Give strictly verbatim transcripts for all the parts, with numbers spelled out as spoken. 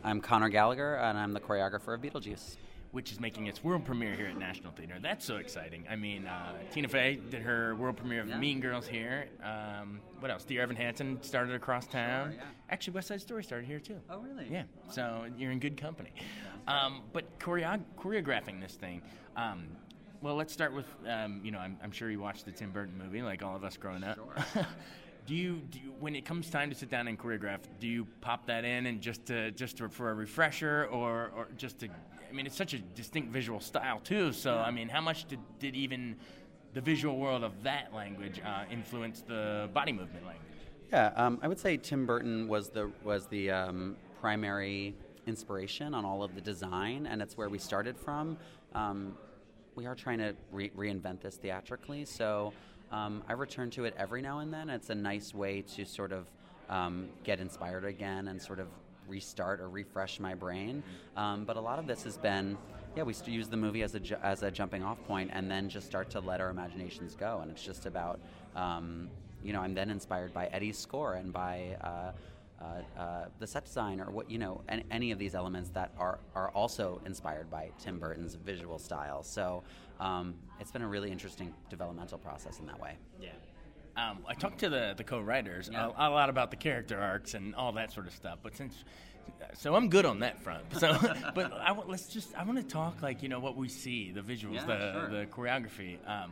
I'm Conor Gallagher, and I'm the choreographer of Beetlejuice, which is making its world premiere here at National Theater. That's so exciting. I mean, uh, Tina Fey did her world premiere of Yeah. Mean Girls here. Um, what else? Dear Evan Hansen started across town. Sure, yeah. Actually, West Side Story started here, too. Oh, really? Yeah, so you're in good company. Um, but choreo- choreographing this thing, um, well, let's start with, um, you know, I'm, I'm sure you watched the Tim Burton movie, like all of us growing up. Sure. Do you, do you, when it comes time to sit down and choreograph, do you pop that in and just to, just to, for a refresher, or, or just to, I mean, it's such a distinct visual style too. So, I mean, how much did, did even the visual world of that language uh, influence the body movement language? Yeah, um, I would say Tim Burton was the was the um, primary inspiration on all of the design, and it's where we started from. Um, we are trying to re- reinvent this theatrically, so. Um, I return to it every now and then. It's a nice way to sort of um, get inspired again and sort of restart or refresh my brain. Um, but a lot of this has been, yeah, we use the movie as a ju- as a jumping off point, and then just start to let our imaginations go. And it's just about, um, you know, I'm then inspired by Eddie's score and by uh, uh, uh, the set design, or what, you know, any, any of these elements that are are also inspired by Tim Burton's visual style. So. Um, it's been a really interesting developmental process in that way. Yeah. Um, I talked to the, the co-writers Yeah. a, a lot about the character arcs and all that sort of stuff, but since, so I'm good on that front. So, but I, w- let's just, I want to talk like, you know, what we see, the visuals, Yeah, the, sure. the choreography. Um,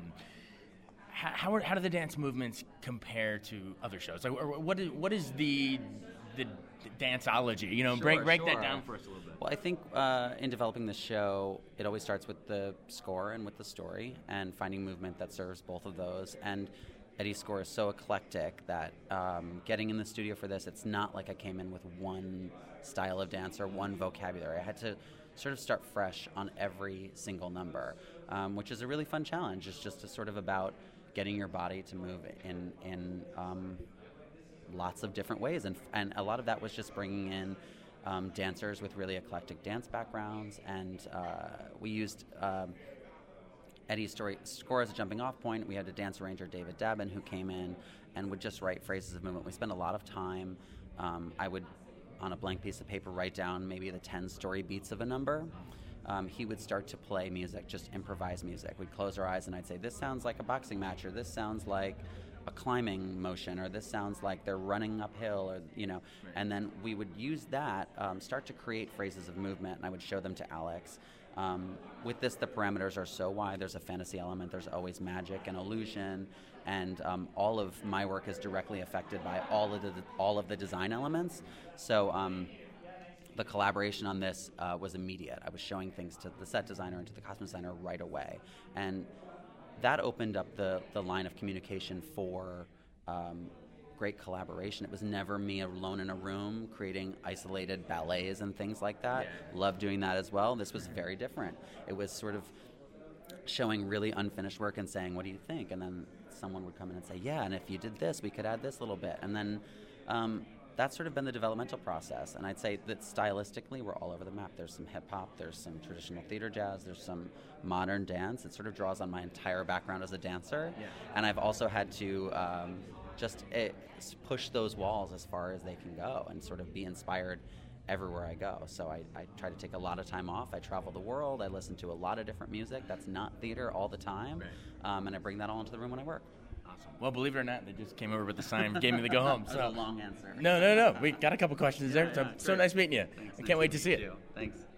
how, how, are, how do the dance movements compare to other shows? Like, or what is, what is the, the danceology? You know, Sure, break, break sure. that down for us a little bit. Well, I think uh, in developing this show, it always starts with the score and with the story, and finding movement that serves both of those. And Eddie's score is so eclectic that um, getting in the studio for this, it's not like I came in with one style of dance or one vocabulary. I had to sort of start fresh on every single number, um, which is a really fun challenge. It's just a sort of about getting your body to move in in um, lots of different ways, and and a lot of that was just bringing in Um, dancers with really eclectic dance backgrounds, and uh, we used um, Eddie's story, score as a jumping off point. We had a dance arranger, David Dabin, who came in and would just write phrases of movement. We spent a lot of time. Um, I would, on a blank piece of paper, write down maybe the ten story beats of a number. Um, he would start to play music, just improvise music. We'd close our eyes and I'd say, this sounds like a boxing match, or this sounds like a climbing motion, or this sounds like they're running uphill, or, you know, Right. And then we would use that, um, start to create phrases of movement, and I would show them to Alex. Um, with this, the parameters are so wide. There's a fantasy element, there's always magic and illusion, and um, all of my work is directly affected by all of the all of the design elements. So um, the collaboration on this uh, was immediate. I was showing things to the set designer and to the costume designer right away, and that opened up the, the line of communication for um, great collaboration. It was never me alone in a room creating isolated ballets and things like that. Yeah. Love doing that as well. This was very different. It was sort of showing really unfinished work and saying, what do you think? And then someone would come in and say, yeah, and if you did this, we could add this little bit. And then um, that's sort of been the developmental process. And I'd say that stylistically, we're all over the map. There's some hip-hop, there's some traditional theater jazz, there's some modern dance. It sort of draws on my entire background as a dancer. Yeah. And I've also had to um, just eh, push those walls as far as they can go and sort of be inspired everywhere I go. So I, I try to take a lot of time off. I travel the world. I listen to a lot of different music that's not theater all the time. Right. Um, and I bring that all into the room when I work. Awesome. Well, believe it or not, they just came over with the sign and gave me the go home. That So was a long answer. No, no, no. We got a couple questions there. Yeah, So, yeah, so great. nice meeting you. Thanks. I Nice can't wait to meet see it. you. Thanks.